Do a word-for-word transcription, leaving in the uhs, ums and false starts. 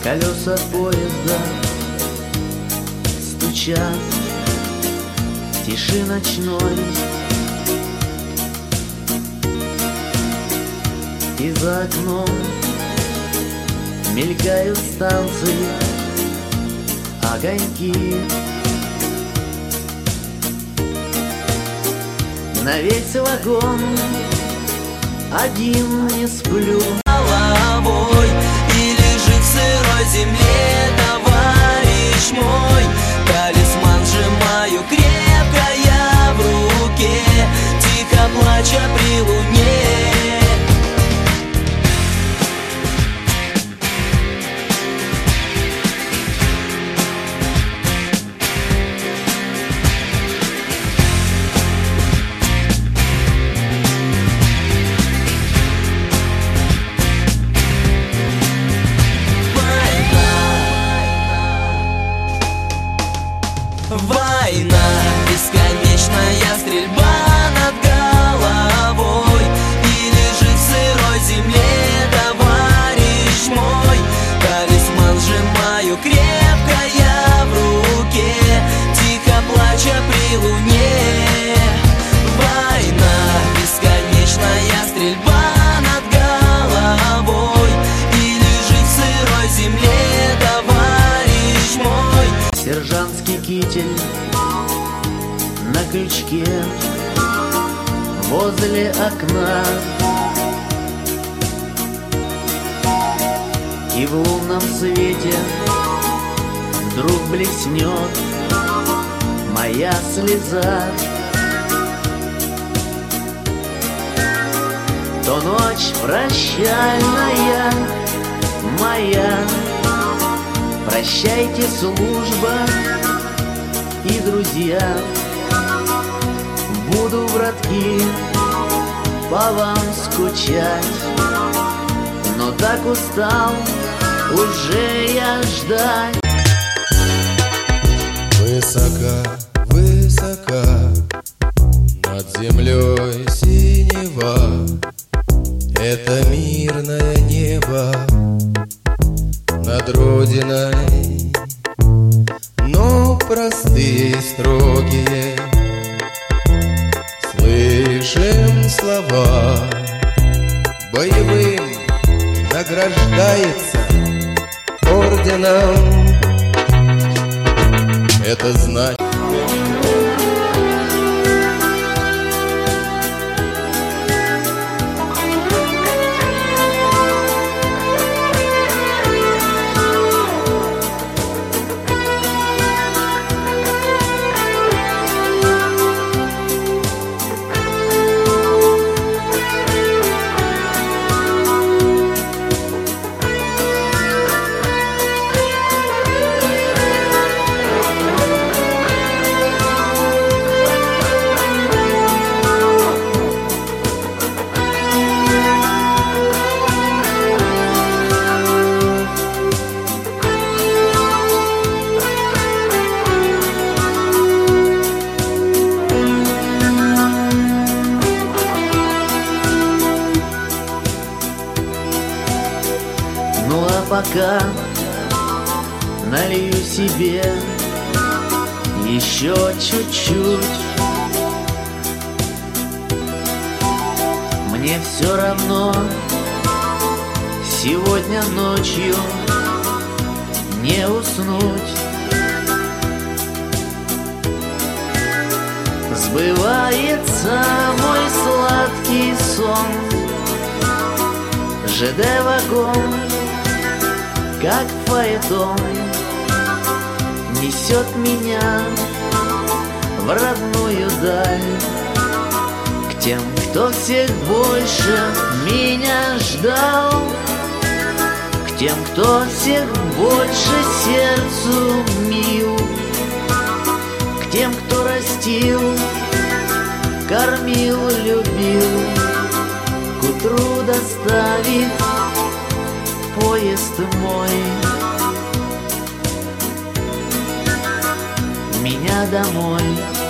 колеса поезда стучат в тиши ночной, и за окном мелькают станции, огоньки. На весь вагон один не сплю. Головой и лежит в сырой земле товарищ мой. Талисман сжимаю крепко я в руке, тихо плача при луне. Война, бесконечная стрельба над головой, и лежит в сырой земле товарищ мой. Талисман сжимаю крепко я в руке, тихо плача при луне. Война, бесконечная стрельба над головой, и лежит в сырой земле товарищ мой. Сержантский китель на крючке возле окна, и в лунном свете вдруг блеснет моя слеза. То ночь прощальная моя, прощайте, служба и друзья. Буду, братки, по вам скучать, но так устал уже я ждать. Высока, высока над землей синева, это мирное небо над родиной, но простые и строгие слышим слова. Боевым награждается орденом, это значит. Ну а пока налью себе еще чуть-чуть. Мне все равно сегодня ночью не уснуть. Сбывается мой сладкий сон, ЖД-вагон, как фаэтон, несет меня в родную даль, к тем, кто всех больше меня ждал, к тем, кто всех больше сердцу мил, к тем, кто растил, кормил, любил, к утру доставит поезд мой меня домой.